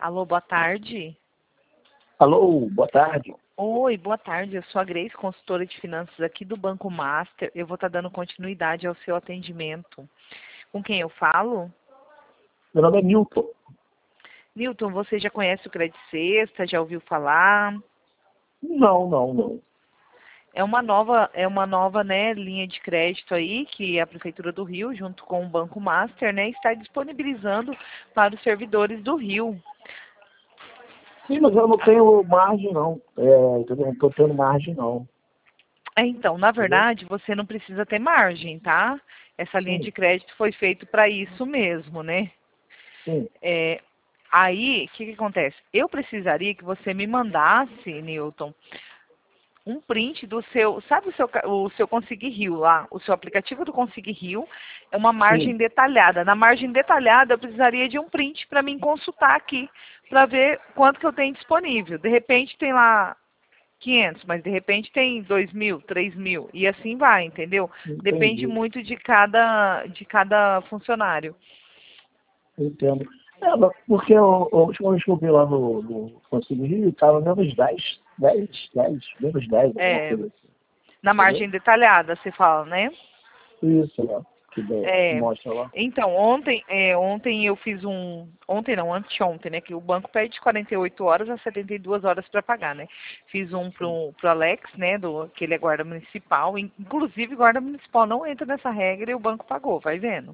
Alô, boa tarde. Alô, boa tarde. Oi, boa tarde. Eu sou a Grace, consultora de finanças aqui do Banco Master. Eu vou estar dando continuidade ao seu atendimento. Com quem eu falo? Meu nome é Milton. Newton, você já conhece o Credit Sexta? Já ouviu falar? Não. É uma nova, né, linha de crédito aí que a Prefeitura do Rio, junto com o Banco Master, né, está disponibilizando para os servidores do Rio. Sim, mas eu não tenho margem, não. Eu não estou tendo margem, não. Então, na Entendeu? verdade, você não precisa ter margem, tá? Essa linha Sim, de crédito foi feita para isso mesmo, né? sim, Aí, o que acontece? Eu precisaria que você me mandasse, Newton, um print do seu, sabe o seu Consegui Rio lá, o seu aplicativo do Consegui Rio é uma margem sim. detalhada. Na margem detalhada, eu precisaria de um print para mim consultar aqui, para ver quanto que eu tenho disponível. De repente tem lá 500, mas de repente tem 2.000, 3.000 e assim vai, entendeu? Depende Entendi. muito de cada funcionário. Entendo. Mas porque a última vez que eu vi lá no Conselho Rio, estava menos 10, menos 10, alguma É, coisa assim. na Entendeu? margem detalhada, você fala, né? Isso, né? Que É, mostra lá. então, ontem eu fiz ontem não, anteontem, né, que o banco pede 48 horas a 72 horas para pagar, né? Fiz um Sim. pro Alex, né, que ele é guarda municipal, inclusive guarda municipal não entra nessa regra e o banco pagou, vai vendo.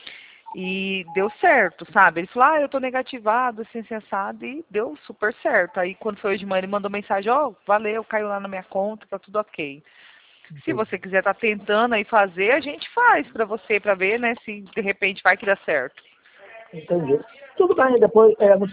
E deu certo, sabe? Ele falou, eu tô negativado, assim, assado, e deu super certo. Aí quando foi hoje de manhã, ele mandou mensagem, valeu, caiu lá na minha conta, tá tudo ok. Se Entendi. você quiser estar tentando aí fazer, a gente faz para você, para ver, né, se de repente vai que dá certo. Entendi. Tudo bem, depois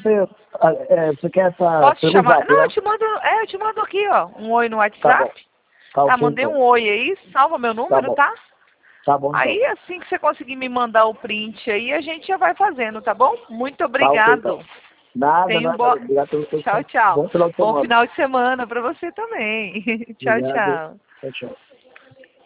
você quer Posso te pelo chamar? zap, Não, né? eu te mando aqui, ó, um oi no Tá bom. WhatsApp. Tá Tá, ok, mandei então. um oi aí, salva meu Tá número, bom. tá? Tá bom, então. Aí, assim que você conseguir me mandar o print aí, a gente já vai fazendo, tá bom? Muito Tá ok, então. obrigado. Nada, Tenha um nada. Obrigado pelo seu Tchau, tempo. tchau. Bom final de Bom semana. final de semana para você também. Tchau, Obrigado. tchau. Tchau, tchau.